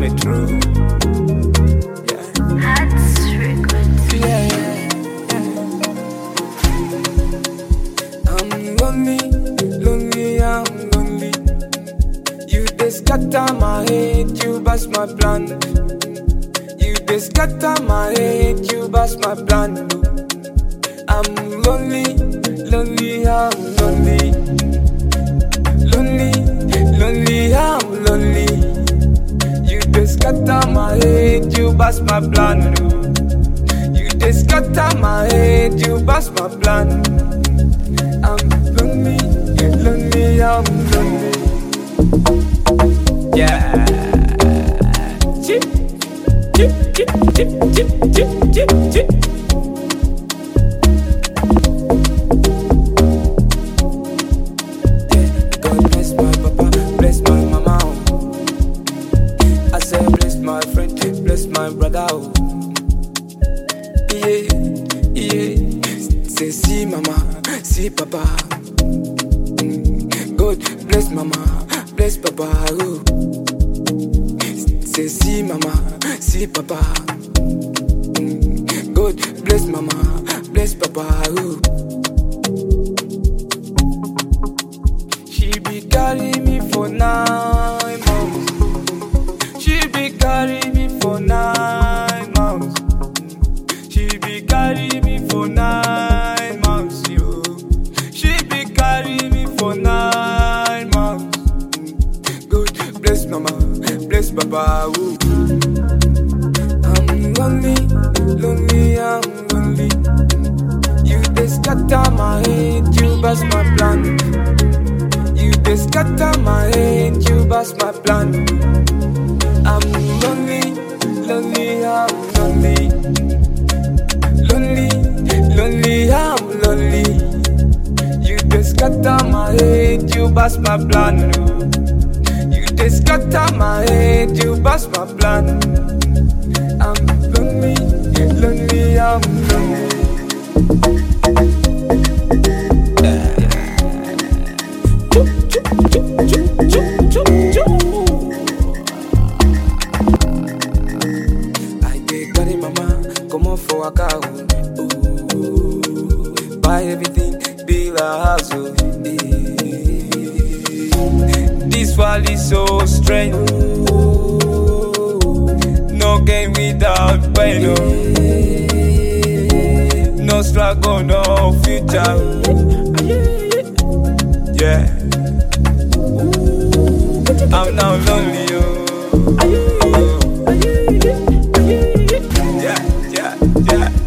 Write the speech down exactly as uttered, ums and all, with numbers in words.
coming through. Yeah. That's records. Yeah, yeah, yeah. I'm lonely, lonely, I'm lonely. You just scatter my head, you bust my plan. You just scatter my head, you bust my plan. I'm lonely, lonely, I'm lonely. Lonely, lonely, I'm lonely. You just scatter my head, you bust my plan. You just scatter my head, you bust my plan. I'm lonely, lonely, I'm lonely. Yeah. Chip, chip, chip, chip, chip, chip, chip, chip. God bless my papa, bless my mama. I say bless my friend, bless my brother. Yeah, yeah. Say see mama, see papa. God bless mama, bless papa. Oh. Say see mama, see papa. God bless mama, bless papa. Oh. She be carry me for nine months. She be carry me for nine months. She be carry me for nine months, yo. She be carry me for nine months. God bless mama, bless papa. Ooh. I'm lonely, lonely, I'm lonely. You just scatter my head, you bust my plan. You just scatter my head, you bust my plan. I'm lonely, lonely, I'm lonely. Lonely, lonely, I'm lonely. You just scatter my head, you bust my plan. You just scatter my head, you bust my plan. I'm lonely, lonely, I'm lonely. I dey carry mama come on for waka. Ooh, buy everything, build a house. Oh, eh. This world is so strange. Ooh, no game without pain. Oh. No struggle, no future. Yeah, I'm now lonely. Oh. Yeah, yeah, yeah.